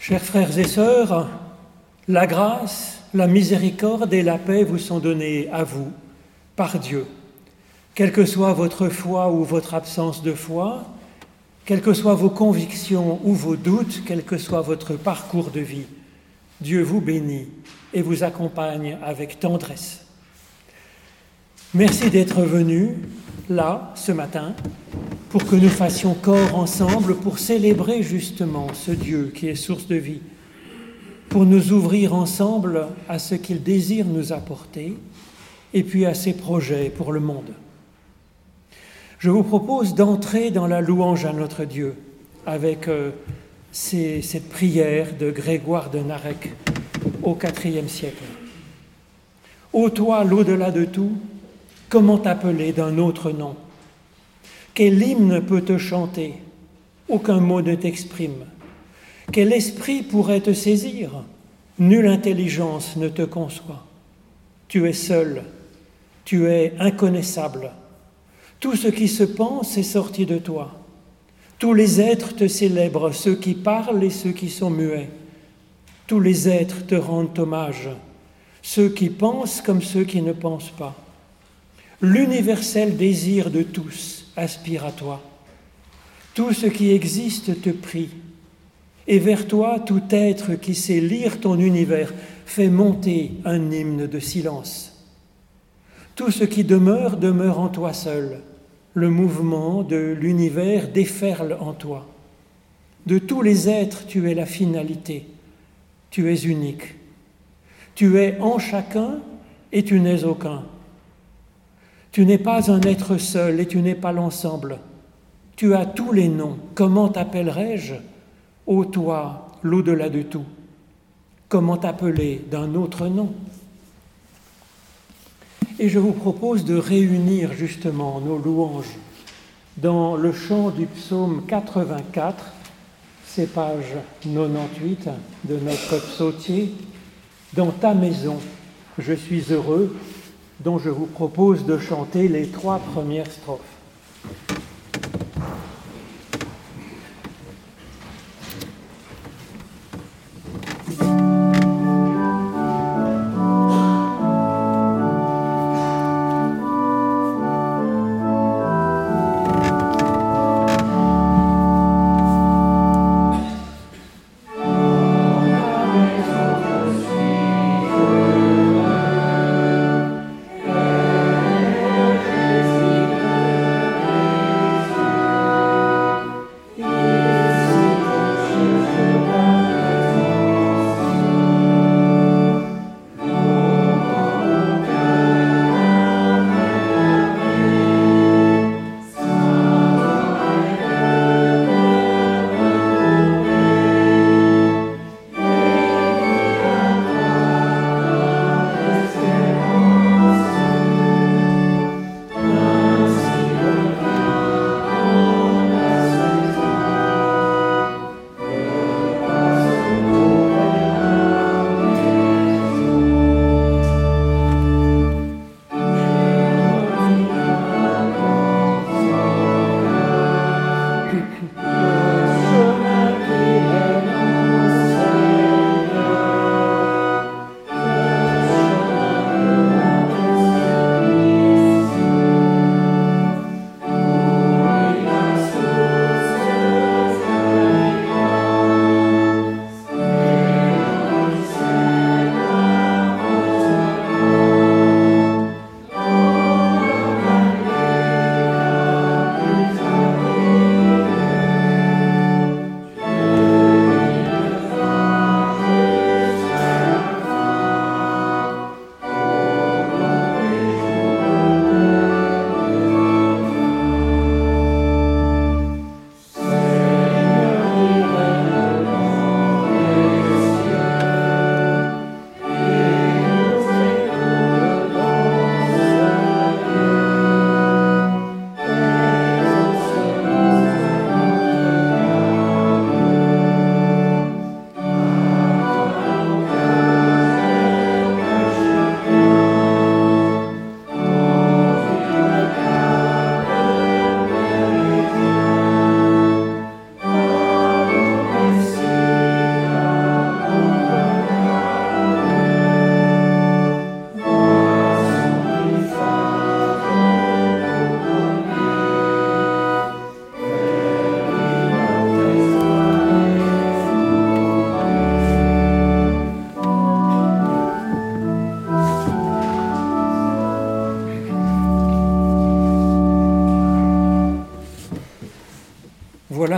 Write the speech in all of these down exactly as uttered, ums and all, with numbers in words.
Chers frères et sœurs, la grâce, la miséricorde et la paix vous sont données à vous, par Dieu. Quelle que soit votre foi ou votre absence de foi, quelles que soient vos convictions ou vos doutes, quel que soit votre parcours de vie, Dieu vous bénit et vous accompagne avec tendresse. Merci d'être venus là, ce matin, pour que nous fassions corps ensemble pour célébrer justement ce Dieu qui est source de vie, pour nous ouvrir ensemble à ce qu'il désire nous apporter et puis à ses projets pour le monde. Je vous propose d'entrer dans la louange à notre Dieu avec euh, ces, cette prière de Grégoire de Narek au quatrième siècle. Ô toi, l'au-delà de tout, comment t'appeler d'un autre nom? Quel hymne peut te chanter? Aucun mot ne t'exprime. Quel esprit pourrait te saisir? Nulle intelligence ne te conçoit. Tu es seul, tu es inconnaissable. Tout ce qui se pense est sorti de toi. Tous les êtres te célèbrent, ceux qui parlent et ceux qui sont muets. Tous les êtres te rendent hommage, ceux qui pensent comme ceux qui ne pensent pas. L'universel désir de tous aspire à toi. Tout ce qui existe te prie. Et vers toi, tout être qui sait lire ton univers fait monter un hymne de silence. Tout ce qui demeure, demeure en toi seul. Le mouvement de l'univers déferle en toi. De tous les êtres, tu es la finalité. Tu es unique. Tu es en chacun et tu n'es aucun. Tu n'es pas un être seul et tu n'es pas l'ensemble. Tu as tous les noms. Comment t'appellerai-je? Ô toi, l'au-delà de tout. Comment t'appeler d'un autre nom? Et je vous propose de réunir justement nos louanges dans le chant du psaume quatre-vingt-quatre, c'est page quatre-vingt-dix-huit de notre psautier, « Dans ta maison, je suis heureux », dont je vous propose de chanter les trois premières strophes.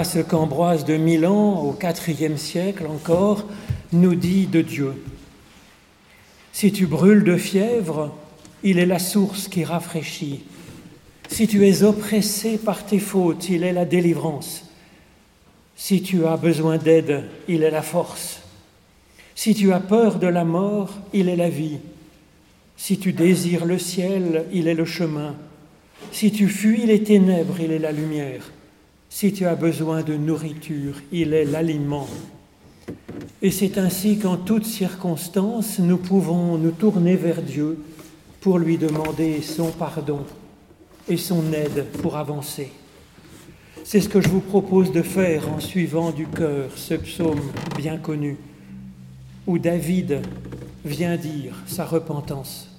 ce qu'Ambroise de Milan, au quatrième siècle encore, nous dit de Dieu. Si tu brûles de fièvre, il est la source qui rafraîchit. Si tu es oppressé par tes fautes, il est la délivrance. Si tu as besoin d'aide, il est la force. Si tu as peur de la mort, il est la vie. Si tu désires le ciel, il est le chemin. Si tu fuis les ténèbres, il est la lumière. Si tu as besoin de nourriture, il est l'aliment. Et c'est ainsi qu'en toutes circonstances, nous pouvons nous tourner vers Dieu pour lui demander son pardon et son aide pour avancer. C'est ce que je vous propose de faire en suivant du cœur ce psaume bien connu, où David vient dire sa repentance.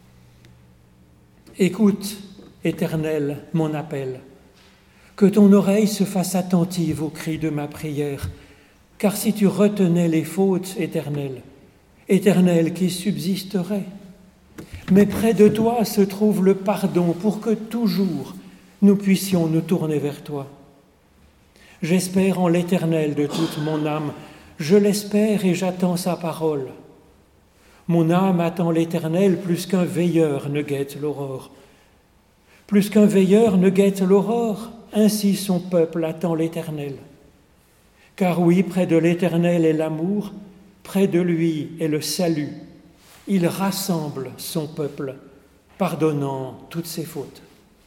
Écoute, Éternel, mon appel, que ton oreille se fasse attentive au cri de ma prière, car si tu retenais les fautes, Éternel, Éternel qui subsisterait, mais près de toi se trouve le pardon pour que toujours nous puissions nous tourner vers toi. J'espère en l'Éternel de toute mon âme, je l'espère et j'attends sa parole. Mon âme attend l'Éternel plus qu'un veilleur ne guette l'aurore. Plus qu'un veilleur ne guette l'aurore, ainsi son peuple attend l'Éternel. Car oui, près de l'Éternel est l'amour, près de lui est le salut. Il rassemble son peuple, pardonnant toutes ses fautes.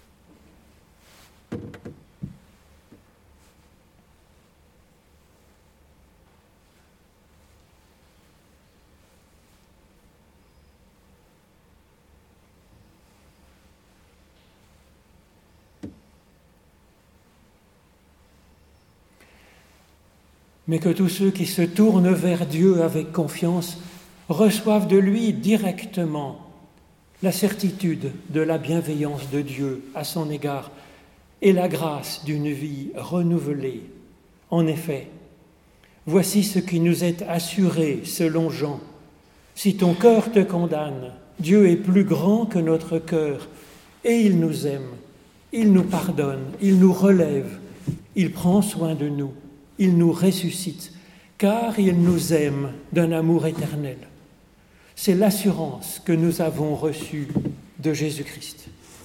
Mais que tous ceux qui se tournent vers Dieu avec confiance reçoivent de lui directement la certitude de la bienveillance de Dieu à son égard et la grâce d'une vie renouvelée. En effet, voici ce qui nous est assuré selon Jean. Si ton cœur te condamne, Dieu est plus grand que notre cœur et il nous aime, il nous pardonne, il nous relève, il prend soin de nous. Il nous ressuscite, car il nous aime d'un amour éternel. C'est l'assurance que nous avons reçue de Jésus-Christ.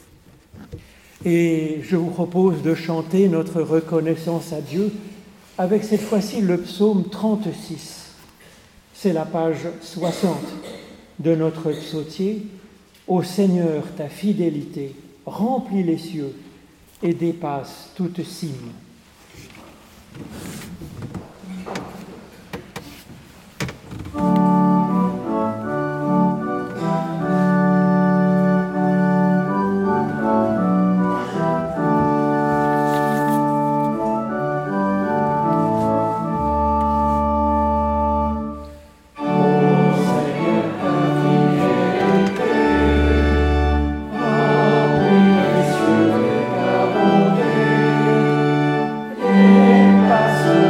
Et je vous propose de chanter notre reconnaissance à Dieu avec cette fois-ci le psaume trente-six. C'est la page soixante de notre psautier. « Ô Seigneur, ta fidélité remplit les cieux et dépasse toute cime. » Passe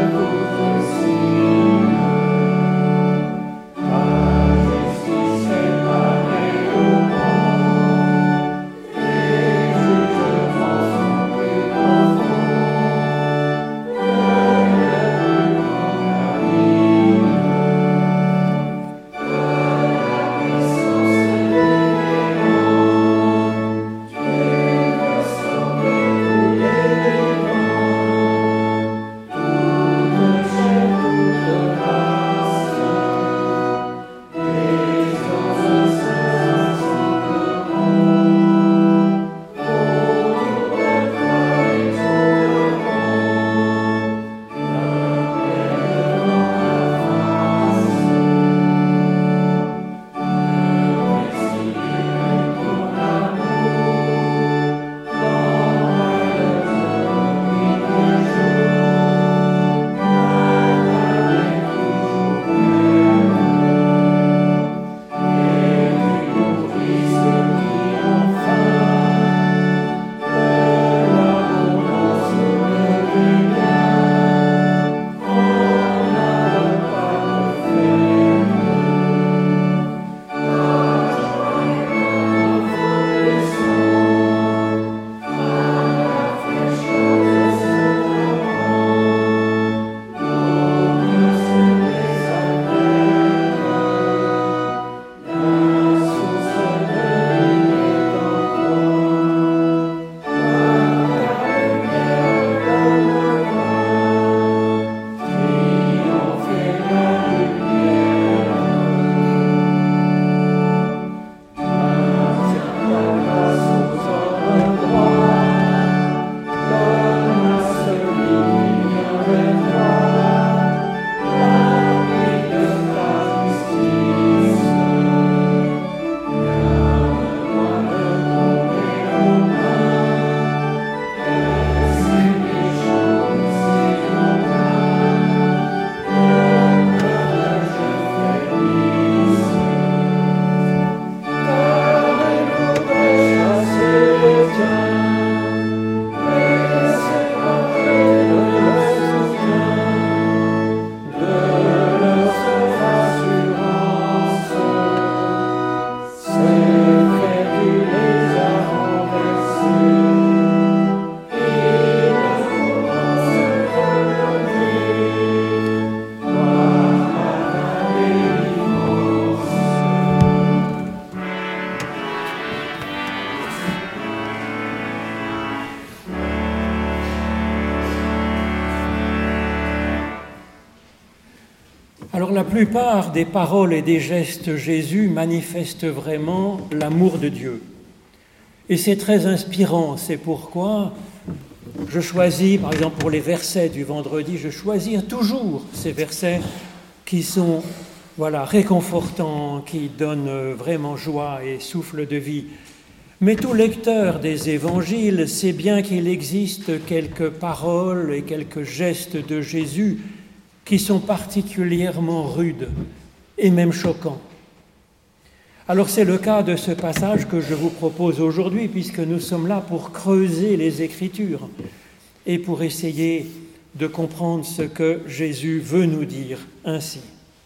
Alors la plupart des paroles et des gestes de Jésus manifestent vraiment l'amour de Dieu. Et c'est très inspirant, c'est pourquoi je choisis, par exemple pour les versets du vendredi, je choisis toujours ces versets qui sont voilà, réconfortants, qui donnent vraiment joie et souffle de vie. Mais tout lecteur des évangiles sait bien qu'il existe quelques paroles et quelques gestes de Jésus qui sont particulièrement rudes et même choquants. Alors c'est le cas de ce passage que je vous propose aujourd'hui, puisque nous sommes là pour creuser les Écritures et pour essayer de comprendre ce que Jésus veut nous dire ainsi.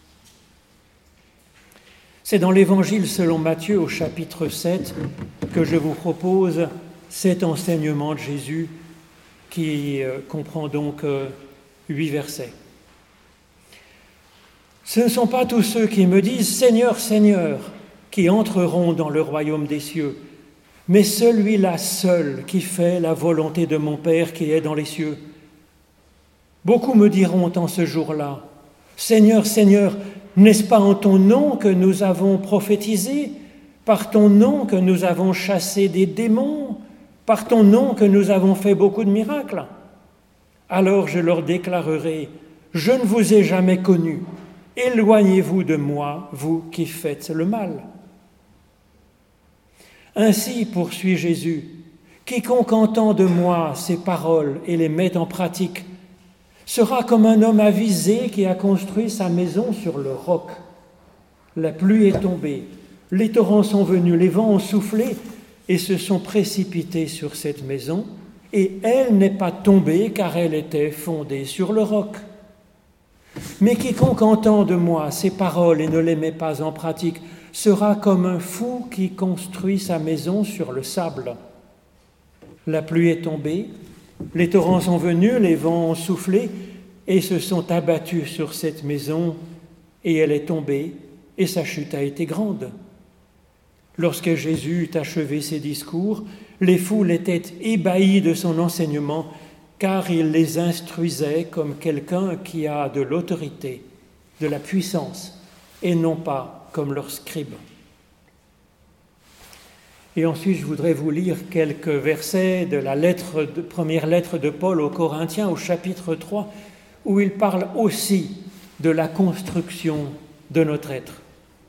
C'est dans l'Évangile selon Matthieu au chapitre sept que je vous propose cet enseignement de Jésus qui euh, comprend donc euh, huit versets. Ce ne sont pas tous ceux qui me disent « Seigneur, Seigneur » qui entreront dans le royaume des cieux, mais celui-là seul qui fait la volonté de mon Père qui est dans les cieux. Beaucoup me diront en ce jour-là « Seigneur, Seigneur, n'est-ce pas en ton nom que nous avons prophétisé, par ton nom que nous avons chassé des démons, par ton nom que nous avons fait beaucoup de miracles ?» Alors je leur déclarerai « Je ne vous ai jamais connus, éloignez-vous de moi, vous qui faites le mal. » Ainsi, poursuit Jésus, quiconque entend de moi ces paroles et les met en pratique sera comme un homme avisé qui a construit sa maison sur le roc. La pluie est tombée, les torrents sont venus, les vents ont soufflé et se sont précipités sur cette maison, et elle n'est pas tombée car elle était fondée sur le roc. Mais quiconque entend de moi ces paroles et ne les met pas en pratique sera comme un fou qui construit sa maison sur le sable. La pluie est tombée, les torrents sont venus, les vents ont soufflé et se sont abattus sur cette maison, et elle est tombée, et sa chute a été grande. Lorsque Jésus eut achevé ses discours, les foules étaient ébahies de son enseignement, car il les instruisait comme quelqu'un qui a de l'autorité, de la puissance, et non pas comme leurs scribes. Et ensuite, je voudrais vous lire quelques versets de la lettre de, première lettre de Paul aux Corinthiens, au chapitre trois, où il parle aussi de la construction de notre être.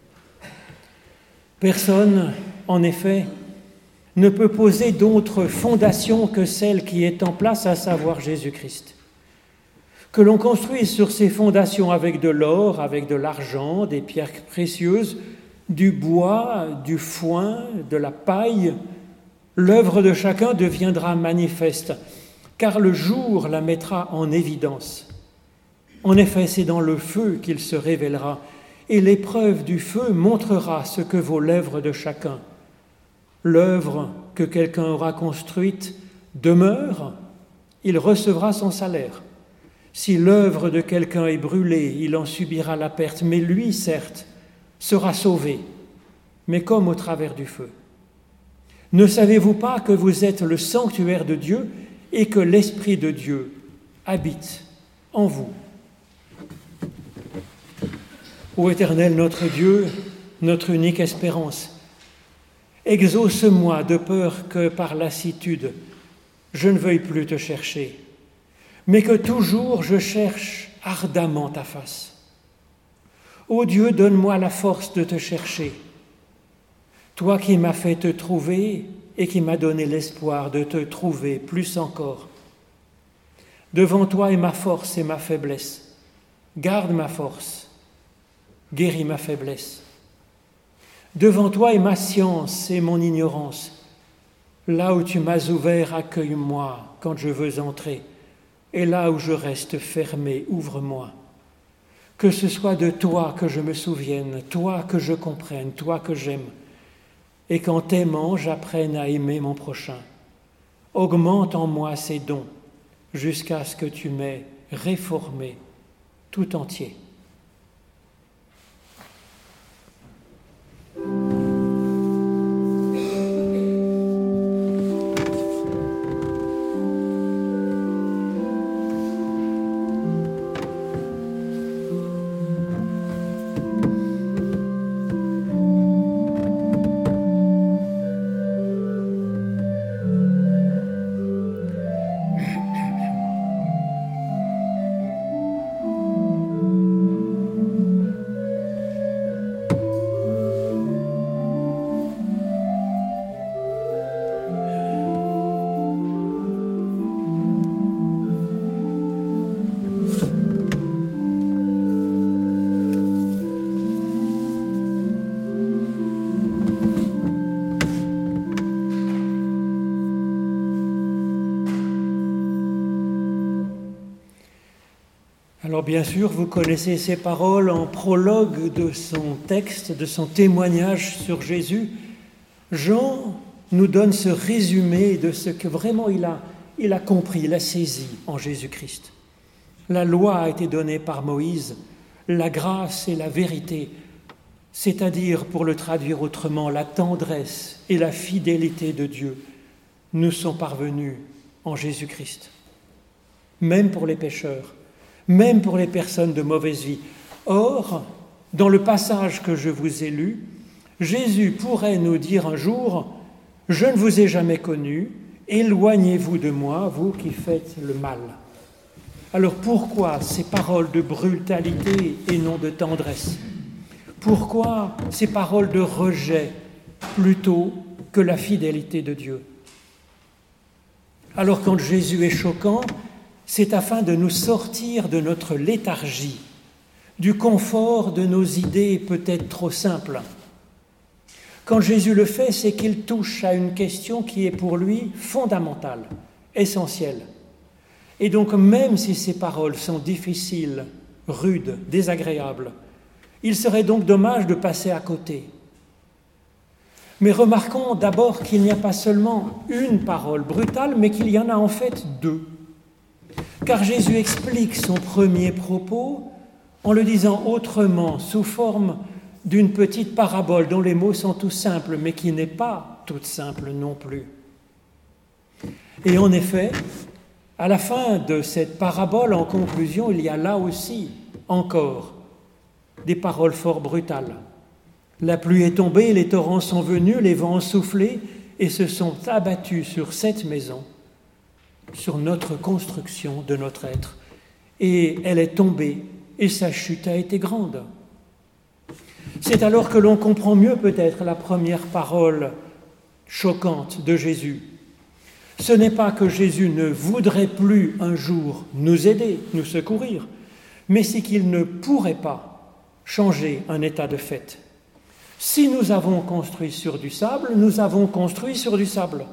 Personne, en effet, ne peut poser d'autre fondation que celle qui est en place, à savoir Jésus-Christ. Que l'on construise sur ces fondations avec de l'or, avec de l'argent, des pierres précieuses, du bois, du foin, de la paille, l'œuvre de chacun deviendra manifeste, car le jour la mettra en évidence. En effet, c'est dans le feu qu'il se révélera, et l'épreuve du feu montrera ce que vaut l'œuvre de chacun. L'œuvre que quelqu'un aura construite demeure, il recevra son salaire. Si l'œuvre de quelqu'un est brûlée, il en subira la perte, mais lui, certes, sera sauvé, mais comme au travers du feu. Ne savez-vous pas que vous êtes le sanctuaire de Dieu et que l'Esprit de Dieu habite en vous? Ô Éternel, notre Dieu, notre unique espérance, exauce-moi de peur que par lassitude, je ne veuille plus te chercher, mais que toujours je cherche ardemment ta face. Ô Dieu, donne-moi la force de te chercher, toi qui m'as fait te trouver et qui m'as donné l'espoir de te trouver plus encore. Devant toi est ma force et ma faiblesse. Garde ma force, guéris ma faiblesse. Devant toi est ma science et mon ignorance. Là où tu m'as ouvert, accueille-moi quand je veux entrer. Et là où je reste fermé, ouvre-moi. Que ce soit de toi que je me souvienne, toi que je comprenne, toi que j'aime. Et qu'en t'aimant, j'apprenne à aimer mon prochain. Augmente en moi ces dons jusqu'à ce que tu m'aies réformé tout entier. Alors bien sûr, vous connaissez ces paroles en prologue de son texte, de son témoignage sur Jésus. Jean nous donne ce résumé de ce que vraiment il a, il a compris, il a saisi en Jésus-Christ. La loi a été donnée par Moïse, la grâce et la vérité, c'est-à-dire, pour le traduire autrement, la tendresse et la fidélité de Dieu, nous sont parvenus en Jésus-Christ. Même pour les pécheurs, même pour les personnes de mauvaise vie. Or, dans le passage que je vous ai lu, Jésus pourrait nous dire un jour « Je ne vous ai jamais connu, éloignez-vous de moi, vous qui faites le mal ». Alors pourquoi ces paroles de brutalité et non de tendresse ? Pourquoi ces paroles de rejet plutôt que la fidélité de Dieu ? Alors quand Jésus est choquant, c'est afin de nous sortir de notre léthargie, du confort de nos idées peut-être trop simples. Quand Jésus le fait, c'est qu'il touche à une question qui est pour lui fondamentale, essentielle. Et donc, même si ces paroles sont difficiles, rudes, désagréables, il serait donc dommage de passer à côté. Mais remarquons d'abord qu'il n'y a pas seulement une parole brutale, mais qu'il y en a en fait deux. Car Jésus explique son premier propos en le disant autrement, sous forme d'une petite parabole dont les mots sont tout simples, mais qui n'est pas toute simple non plus. Et en effet, à la fin de cette parabole, en conclusion, il y a là aussi, encore, des paroles fort brutales. La pluie est tombée, les torrents sont venus, les vents ont soufflé et se sont abattus sur cette maison, sur notre construction de notre être. Et elle est tombée et sa chute a été grande. C'est alors que l'on comprend mieux peut-être la première parole choquante de Jésus. Ce n'est pas que Jésus ne voudrait plus un jour nous aider, nous secourir, mais c'est qu'il ne pourrait pas changer un état de fait. Si nous avons construit sur du sable, nous avons construit sur du sable.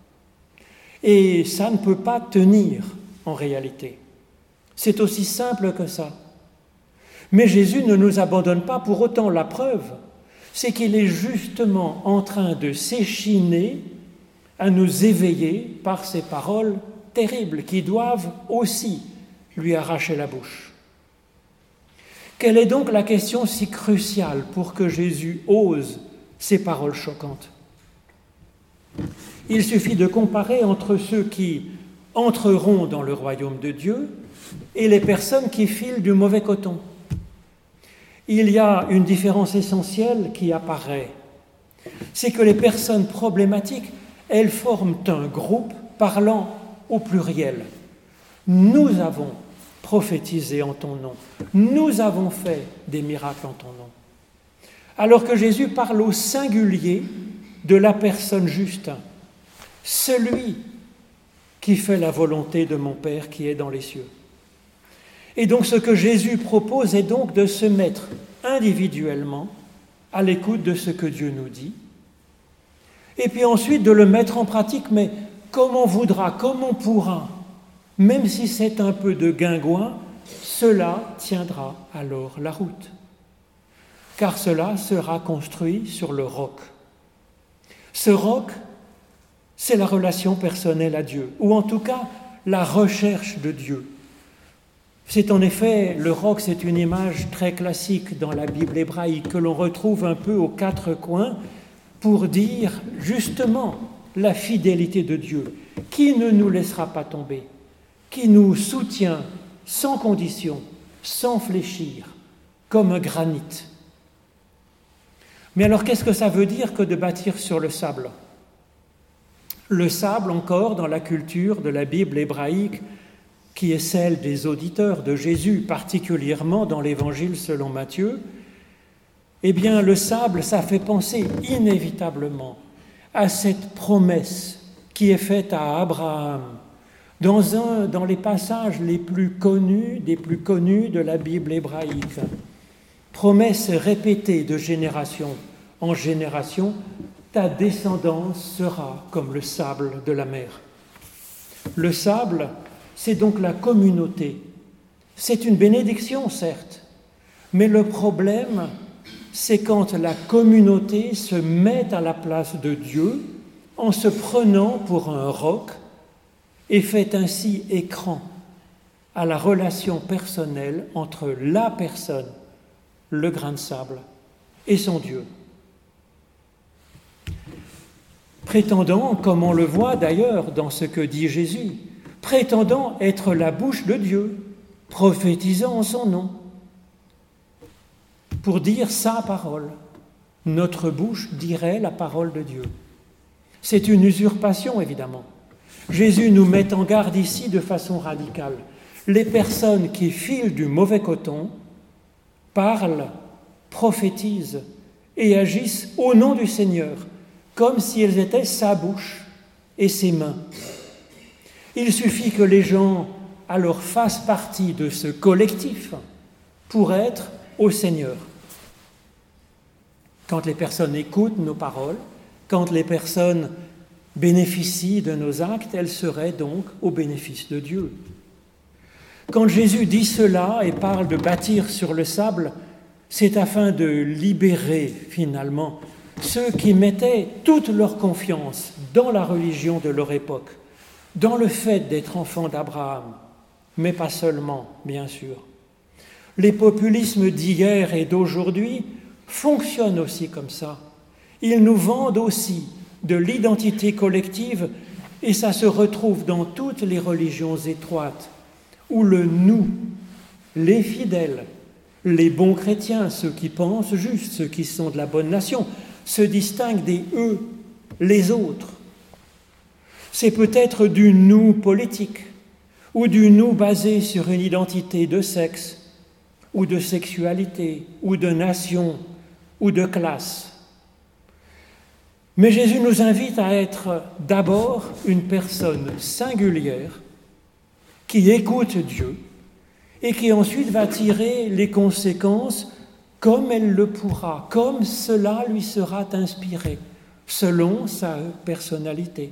Et ça ne peut pas tenir en réalité. C'est aussi simple que ça. Mais Jésus ne nous abandonne pas pour autant. La preuve, c'est qu'il est justement en train de s'échiner à nous éveiller par ces paroles terribles qui doivent aussi lui arracher la bouche. Quelle est donc la question si cruciale pour que Jésus ose ces paroles choquantes ? Il suffit de comparer entre ceux qui entreront dans le royaume de Dieu et les personnes qui filent du mauvais coton. Il y a une différence essentielle qui apparaît. C'est que les personnes problématiques, elles forment un groupe parlant au pluriel. Nous avons prophétisé en ton nom. Nous avons fait des miracles en ton nom. Alors que Jésus parle au singulier de la personne juste, celui qui fait la volonté de mon Père qui est dans les cieux. Et donc ce que Jésus propose est donc de se mettre individuellement à l'écoute de ce que Dieu nous dit, et puis ensuite de le mettre en pratique, mais comme on voudra, comme on pourra, même si c'est un peu de guingouin, cela tiendra alors la route. Car cela sera construit sur le roc. Ce roc, c'est la relation personnelle à Dieu, ou en tout cas la recherche de Dieu. C'est en effet, le roc, c'est une image très classique dans la Bible hébraïque que l'on retrouve un peu aux quatre coins pour dire justement la fidélité de Dieu, qui ne nous laissera pas tomber, qui nous soutient sans condition, sans fléchir, comme un granit. Mais alors, qu'est-ce que ça veut dire que de bâtir sur le sable ? Le sable, encore, dans la culture de la Bible hébraïque, qui est celle des auditeurs de Jésus, particulièrement dans l'Évangile selon Matthieu, eh bien, le sable, ça fait penser inévitablement à cette promesse qui est faite à Abraham, dans un, dans les passages les plus connus, des plus connus de la Bible hébraïque. Promesse répétée de génération en génération, ta descendance sera comme le sable de la mer. Le sable, c'est donc la communauté C'est une bénédiction, certes, mais le problème, c'est quand la communauté se met à la place de Dieu en se prenant pour un roc et fait ainsi écran à la relation personnelle entre la personne, le grain de sable, et son Dieu. Prétendant, comme on le voit d'ailleurs dans ce que dit Jésus, prétendant être la bouche de Dieu, prophétisant en son nom, pour dire sa parole. Notre bouche dirait la parole de Dieu. C'est une usurpation, évidemment. Jésus nous met en garde ici de façon radicale. Les personnes qui filent du mauvais coton parlent, prophétisent et agissent au nom du Seigneur, comme si elles étaient sa bouche et ses mains. Il suffit que les gens alors fassent partie de ce collectif pour être au Seigneur. Quand les personnes écoutent nos paroles, quand les personnes bénéficient de nos actes, elles seraient donc au bénéfice de Dieu. Quand Jésus dit cela et parle de bâtir sur le sable, c'est afin de libérer finalement ceux qui mettaient toute leur confiance dans la religion de leur époque, dans le fait d'être enfants d'Abraham, mais pas seulement, bien sûr. Les populismes d'hier et d'aujourd'hui fonctionnent aussi comme ça. Ils nous vendent aussi de l'identité collective et ça se retrouve dans toutes les religions étroites où le « nous », les fidèles, les bons chrétiens, ceux qui pensent juste, ceux qui sont de la bonne nation, se distinguent des « eux », les autres. C'est peut-être du « nous » politique ou du « nous » basé sur une identité de sexe ou de sexualité ou de nation ou de classe. Mais Jésus nous invite à être d'abord une personne singulière qui écoute Dieu et qui ensuite va tirer les conséquences comme elle le pourra, comme cela lui sera inspiré, selon sa personnalité.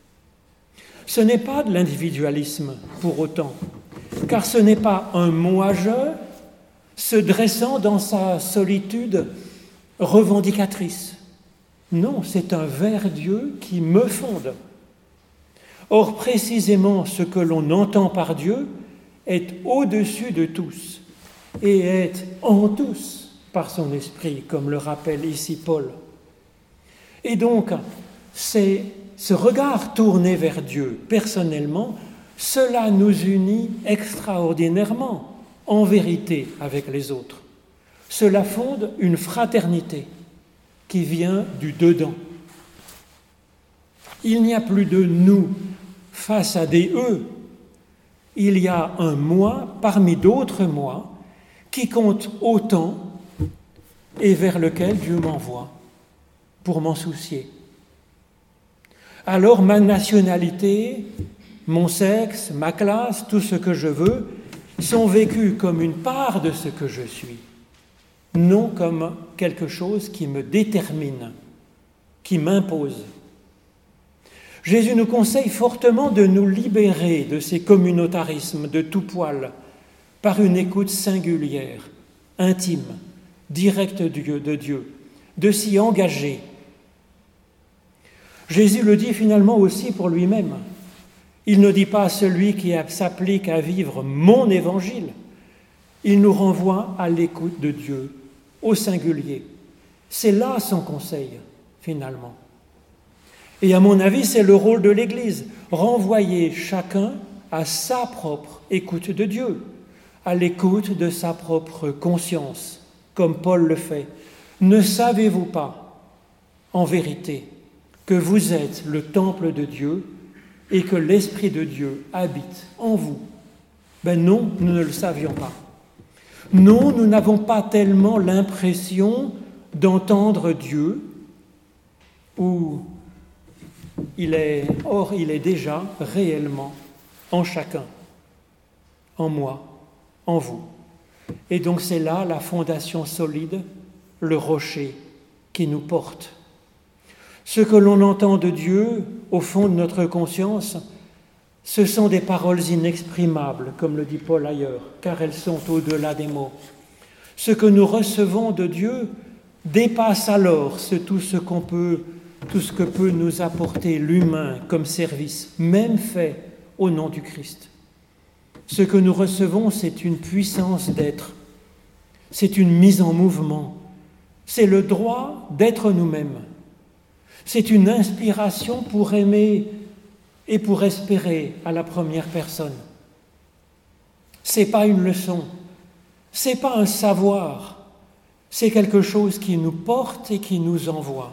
Ce n'est pas de l'individualisme pour autant, car ce n'est pas un moi-je se dressant dans sa solitude revendicatrice. Non, c'est un vers Dieu qui me fonde. Or, précisément, ce que l'on entend par Dieu est au-dessus de tous et est en tous par son esprit, comme le rappelle ici Paul. Et donc, c'est ce regard tourné vers Dieu, personnellement, cela nous unit extraordinairement, en vérité, avec les autres. Cela fonde une fraternité qui vient du dedans. Il n'y a plus de nous face à des eux. Il y a un moi parmi d'autres moi qui compte autant et vers lequel Dieu m'envoie pour m'en soucier. Alors ma nationalité, mon sexe, ma classe, tout ce que je veux, sont vécus comme une part de ce que je suis, non comme quelque chose qui me détermine, qui m'impose. Jésus nous conseille fortement de nous libérer de ces communautarismes de tout poil par une écoute singulière, intime, directe de Dieu, de s'y engager. Jésus le dit finalement aussi pour lui-même. Il ne dit pas celui qui s'applique à vivre mon évangile. Il nous renvoie à l'écoute de Dieu, au singulier. C'est là son conseil, finalement. Et à mon avis, c'est le rôle de l'Église, renvoyer chacun à sa propre écoute de Dieu, à l'écoute de sa propre conscience, comme Paul le fait. Ne savez-vous pas, en vérité, que vous êtes le temple de Dieu et que l'Esprit de Dieu habite en vous? Ben non, nous ne le savions pas. Non, nous n'avons pas tellement l'impression d'entendre Dieu, ou il est, or il est déjà réellement en chacun, en moi, en vous. Et donc c'est là la fondation solide, le rocher qui nous porte. Ce que l'on entend de Dieu, au fond de notre conscience, Ce sont des paroles inexprimables, comme le dit Paul ailleurs, car elles sont au-delà des mots. Ce que nous recevons de Dieu dépasse alors ce, tout, ce qu'on peut, tout ce que peut nous apporter l'humain comme service, même fait au nom du Christ. Ce que nous recevons, c'est une puissance d'être, c'est une mise en mouvement, c'est le droit d'être nous-mêmes, c'est une inspiration pour aimer et pour espérer à la première personne. Ce n'est pas une leçon, ce n'est pas un savoir, c'est quelque chose qui nous porte et qui nous envoie.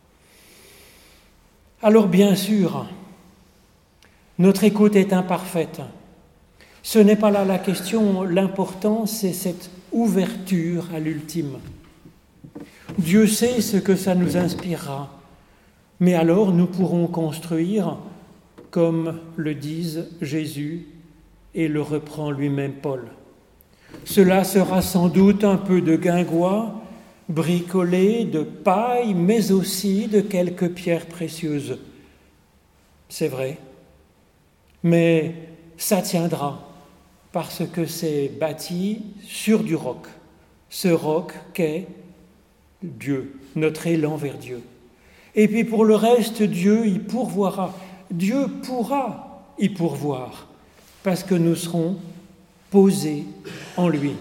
Alors bien sûr, notre écoute est imparfaite. Ce n'est pas là la question, l'important c'est cette ouverture à l'ultime. Dieu sait ce que ça nous inspirera, mais alors nous pourrons construire comme le disent Jésus et le reprend lui-même Paul. Cela sera sans doute un peu de guingois, bricolé de paille, mais aussi de quelques pierres précieuses. C'est vrai, mais ça tiendra, parce que c'est bâti sur du roc. Ce roc qu'est Dieu, notre élan vers Dieu. Et puis pour le reste, Dieu y pourvoira. Dieu pourra y pourvoir, parce que nous serons posés en lui.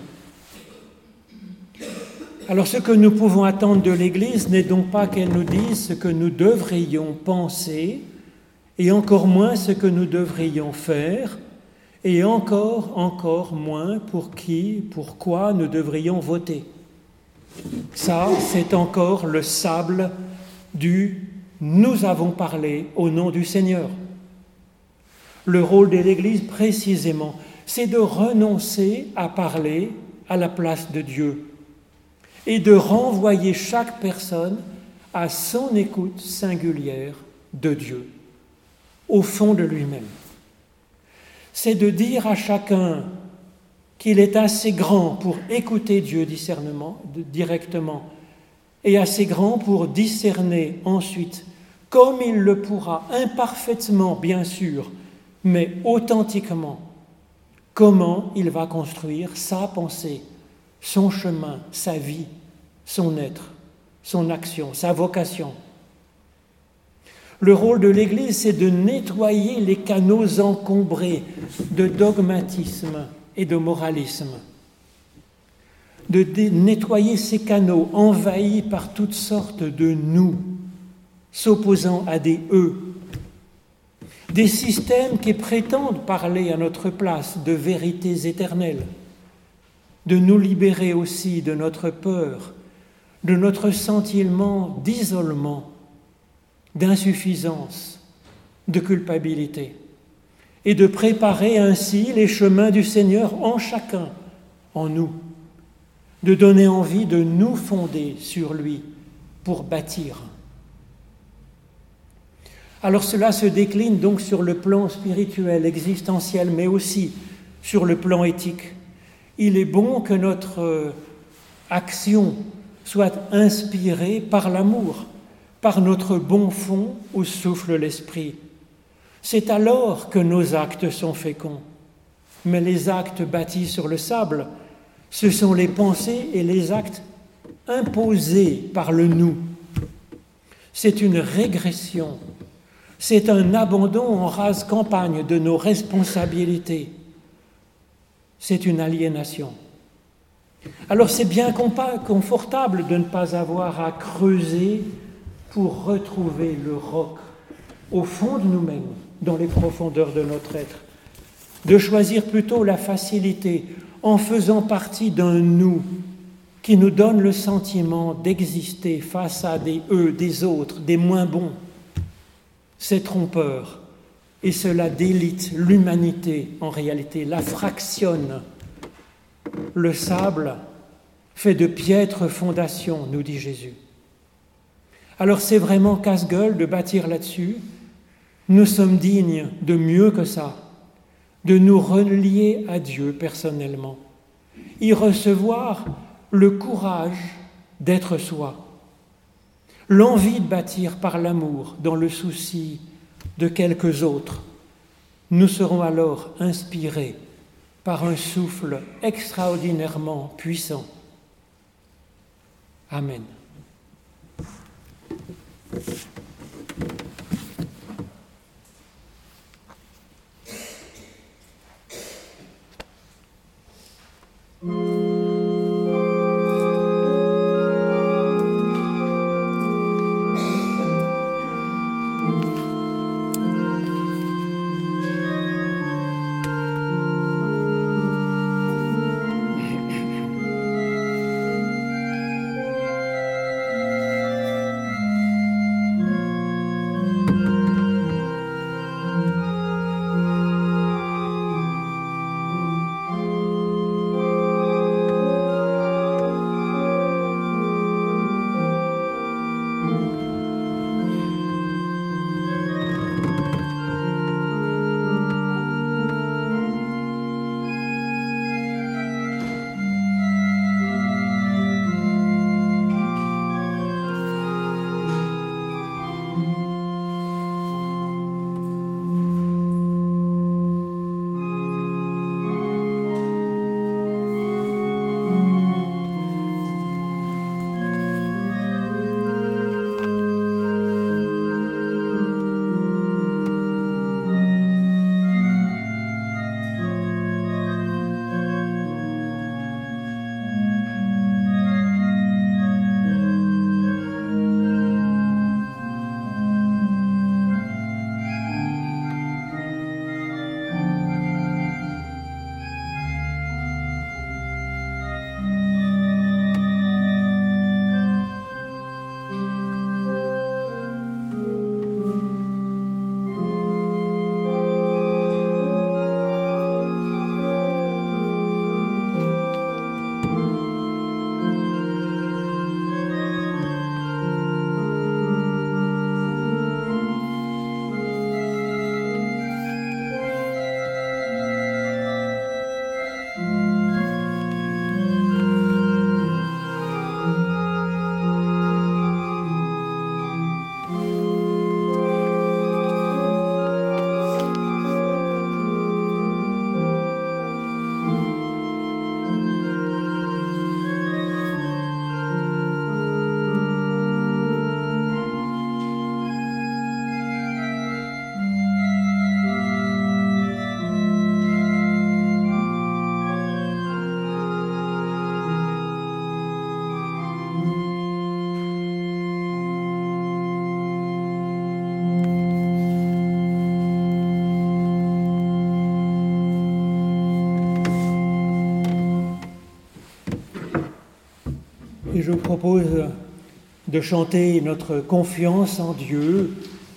Alors ce que nous pouvons attendre de l'Église n'est donc pas qu'elle nous dise ce que nous devrions penser, et encore moins ce que nous devrions faire, et encore, encore moins pour qui, pourquoi nous devrions voter. Ça, c'est encore le sable du « nous avons parlé au nom du Seigneur ». Le rôle de l'Église, précisément, c'est de renoncer à parler à la place de Dieu et de renvoyer chaque personne à son écoute singulière de Dieu, au fond de lui-même. C'est de dire à chacun qu'il est assez grand pour écouter Dieu discernement, directement, et assez grand pour discerner ensuite, comme il le pourra, imparfaitement bien sûr, mais authentiquement, comment il va construire sa pensée, son chemin, sa vie, son être, son action, sa vocation. Le rôle de l'Église, c'est de nettoyer les canaux encombrés de dogmatisme et de moralisme, de nettoyer ces canaux envahis par toutes sortes de nous, s'opposant à des eux, des systèmes qui prétendent parler à notre place de vérités éternelles, de nous libérer aussi de notre peur, de notre sentiment d'isolement, d'insuffisance, de culpabilité, et de préparer ainsi les chemins du Seigneur en chacun, en nous, de donner envie de nous fonder sur lui pour bâtir. Alors cela se décline donc sur le plan spirituel, existentiel, mais aussi sur le plan éthique. Il est bon que notre action soit inspirée par l'amour, par notre bon fond où souffle l'esprit. C'est alors que nos actes sont féconds. Mais les actes bâtis sur le sable, ce sont les pensées et les actes imposés par le nous. C'est une régression. C'est un abandon en rase campagne de nos responsabilités. C'est une aliénation. Alors c'est bien confortable de ne pas avoir à creuser pour retrouver le roc au fond de nous-mêmes, dans les profondeurs de notre être, de choisir plutôt la facilité en faisant partie d'un nous qui nous donne le sentiment d'exister face à des eux, des autres, des moins bons. C'est trompeur et cela délite l'humanité en réalité, la fractionne. Le sable fait de piètres fondations, nous dit Jésus. Alors c'est vraiment casse-gueule de bâtir là-dessus. Nous sommes dignes de mieux que ça, de nous relier à Dieu personnellement, y recevoir le courage d'être soi, l'envie de bâtir par l'amour dans le souci de quelques autres, Nous serons alors inspirés par un souffle extraordinairement puissant. Amen. Et je vous propose de chanter notre confiance en Dieu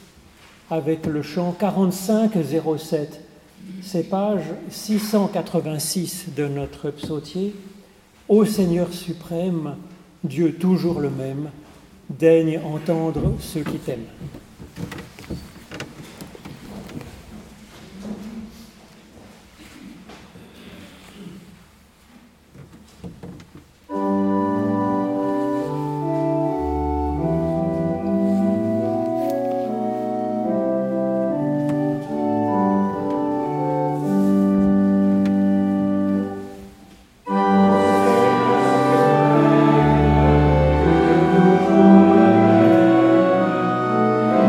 avec le chant quarante-cinq zéro sept. C'est page six cent quatre-vingt-six de notre psautier. Ô Seigneur suprême, Dieu toujours le même, daigne entendre ceux qui t'aiment. Amen.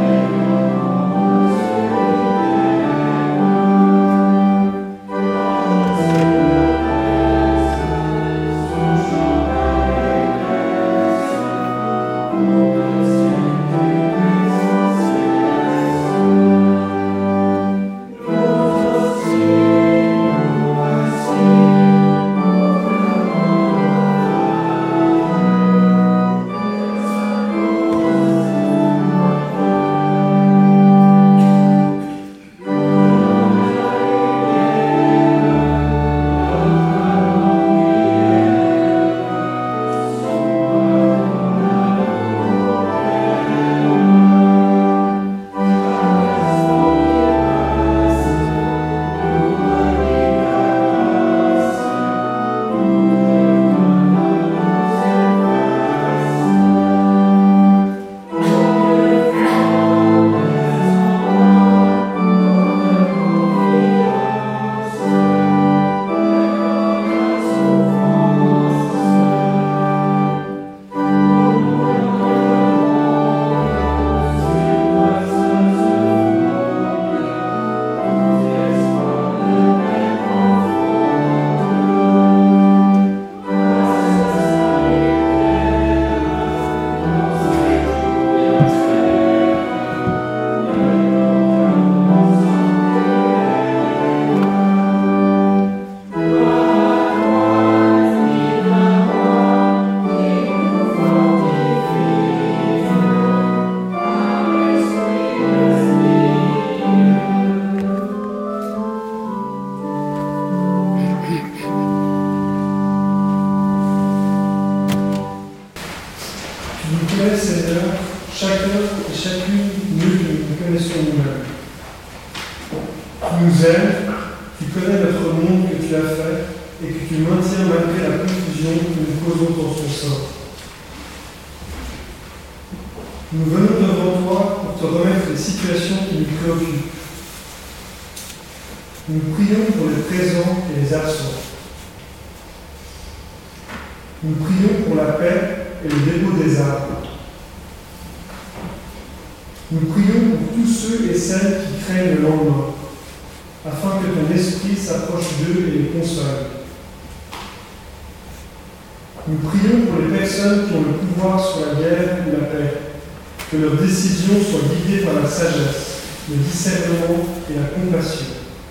nous connais, Seigneur, chacun et chacune mieux que nous nous connaissons nous-mêmes. Tu nous aimes, tu connais notre monde que tu as fait et que tu maintiens malgré la confusion que nous causons dans son sein. Nous venons devant toi pour te remettre les situations qui nous préoccupent. Nous prions pour les présents et les absents. Nous prions pour la paix et le dépôt des arbres. Nous prions pour tous ceux et celles qui craignent le lendemain, afin que ton esprit s'approche d'eux et les console. Nous prions pour les personnes qui ont le pouvoir sur la guerre ou la paix, que leurs décisions soient guidées par la sagesse, le discernement et la compassion.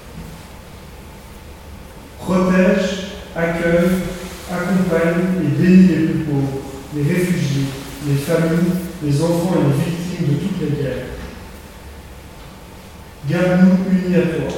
Protège, accueille, accompagne et bénis les plus pauvres, les réfugiés, les familles, les enfants et les victimes de toutes les guerres. Garde-nous unis à toi.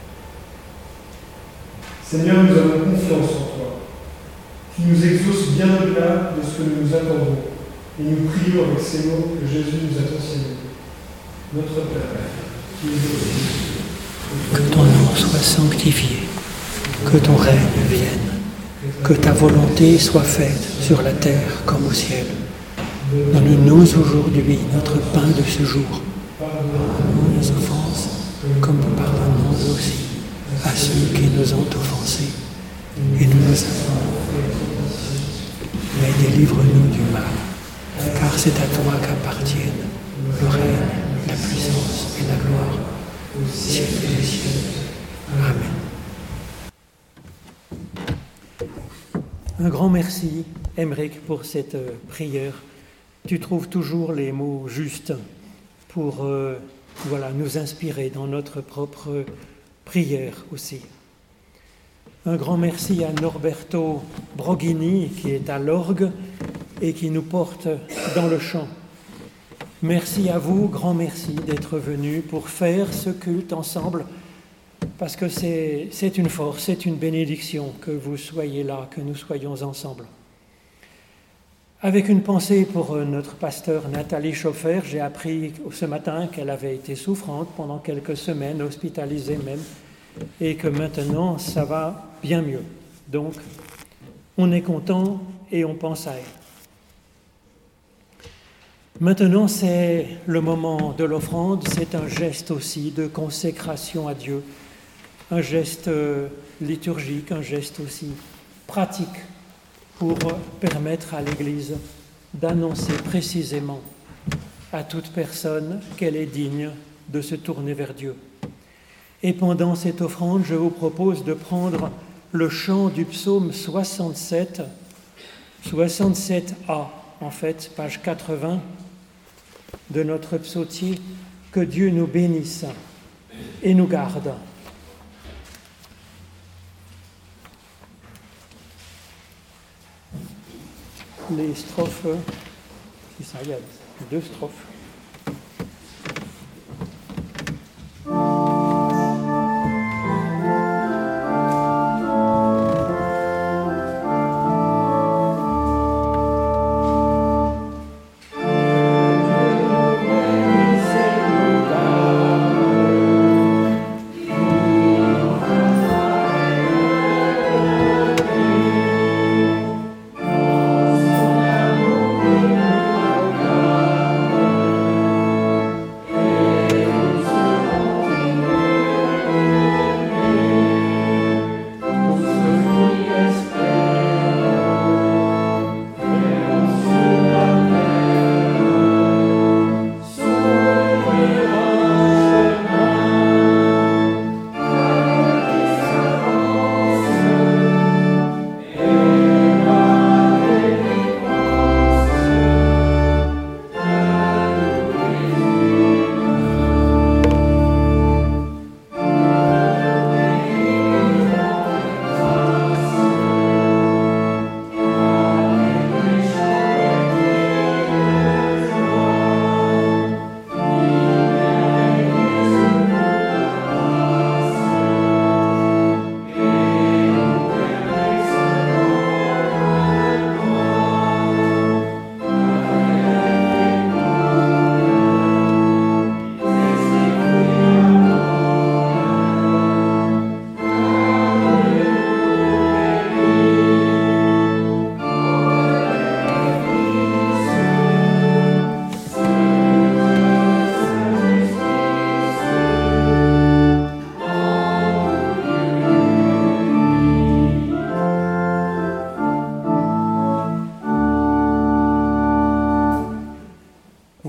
Seigneur, nous avons confiance en toi. Tu nous exauces bien au-delà de ce que nous nous attendons. Et nous prions avec ces mots que Jésus nous a enseignés. Notre Père, qui es aux cieux, que ton nom soit sanctifié, que ton règne vienne, que ta volonté soit faite sur la terre comme au ciel. Donne-nous aujourd'hui notre pain de ce jour. Pardonne-nous nos offenses, comme nous pardonnons aussi à ceux qui nous ont offensés. Et nous nous avons, mais délivre-nous du mal, car c'est à toi qu'appartiennent le règne, la puissance et la gloire au ciel des cieux. Amen. Un grand merci, Aymeric, pour cette euh, prière. Tu trouves toujours les mots justes pour euh, voilà, nous inspirer dans notre propre prière aussi. Un grand merci à Norberto Broghini qui est à l'orgue et qui nous porte dans le chant. Merci à vous, grand merci d'être venus pour faire ce culte ensemble, parce que c'est, c'est une force, c'est une bénédiction que vous soyez là, que nous soyons ensemble. Avec une pensée pour notre pasteur Nathalie Chauffer, j'ai appris ce matin qu'elle avait été souffrante pendant quelques semaines, hospitalisée même, et que maintenant ça va bien mieux. Donc, on est content et on pense à elle. Maintenant, c'est le moment de l'offrande, c'est un geste aussi de consécration à Dieu, un geste liturgique, un geste aussi pratique pour permettre à l'Église d'annoncer précisément à toute personne qu'elle est digne de se tourner vers Dieu. Et pendant cette offrande, je vous propose de prendre le chant du psaume soixante-sept, soixante-sept A, en fait, page quatre-vingts de notre psautier. Que Dieu nous bénisse et nous garde. Les strophes, c'est ça, il y a deux strophes.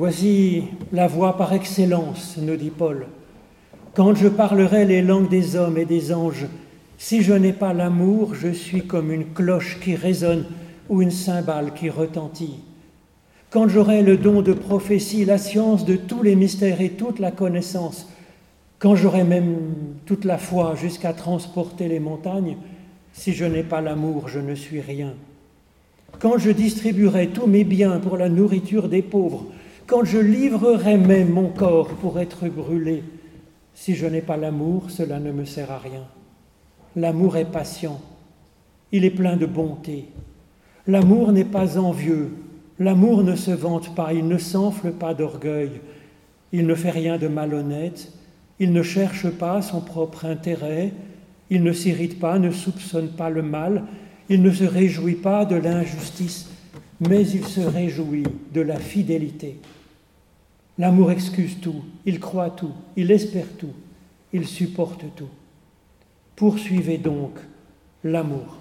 Voici la voie par excellence, nous dit Paul. Quand je parlerai les langues des hommes et des anges, si je n'ai pas l'amour, je suis comme une cloche qui résonne ou une cymbale qui retentit. Quand j'aurai le don de prophétie, la science de tous les mystères et toute la connaissance, quand j'aurai même toute la foi jusqu'à transporter les montagnes, si je n'ai pas l'amour, je ne suis rien. Quand je distribuerai tous mes biens pour la nourriture des pauvres, quand je livrerai même mon corps pour être brûlé, si je n'ai pas l'amour, cela ne me sert à rien. L'amour est patient, il est plein de bonté. L'amour n'est pas envieux, l'amour ne se vante pas, il ne s'enfle pas d'orgueil, il ne fait rien de malhonnête, il ne cherche pas son propre intérêt, il ne s'irrite pas, ne soupçonne pas le mal, il ne se réjouit pas de l'injustice, mais il se réjouit de la fidélité. L'amour excuse tout, il croit tout, il espère tout, il supporte tout. Poursuivez donc l'amour.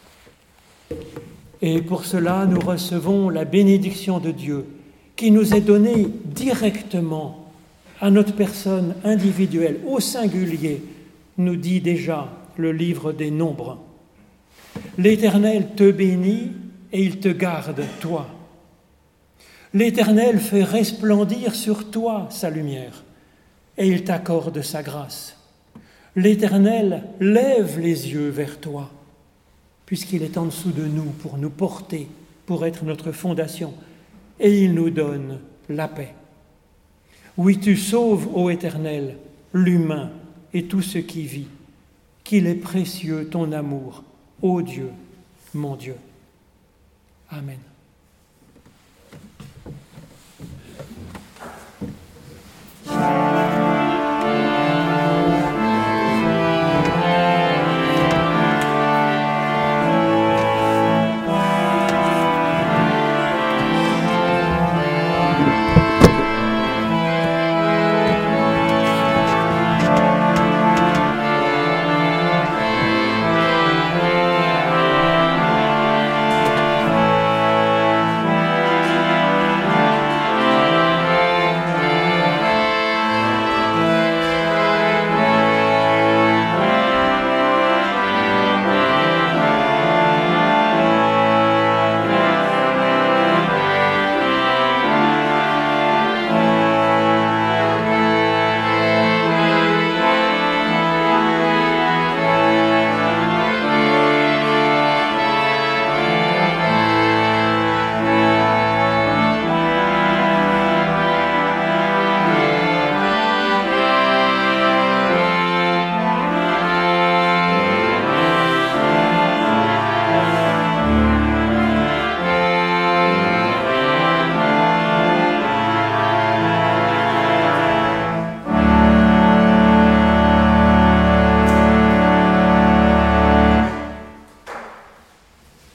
Et pour cela, nous recevons la bénédiction de Dieu qui nous est donnée directement à notre personne individuelle, au singulier, nous dit déjà le livre des Nombres. L'Éternel te bénit et il te garde, toi. L'Éternel fait resplendir sur toi sa lumière et il t'accorde sa grâce. L'Éternel lève les yeux vers toi, puisqu'il est en dessous de nous pour nous porter, pour être notre fondation, et il nous donne la paix. Oui, tu sauves, ô Éternel, l'humain et tout ce qui vit, qu'il est précieux ton amour, ô Dieu, mon Dieu. Amen.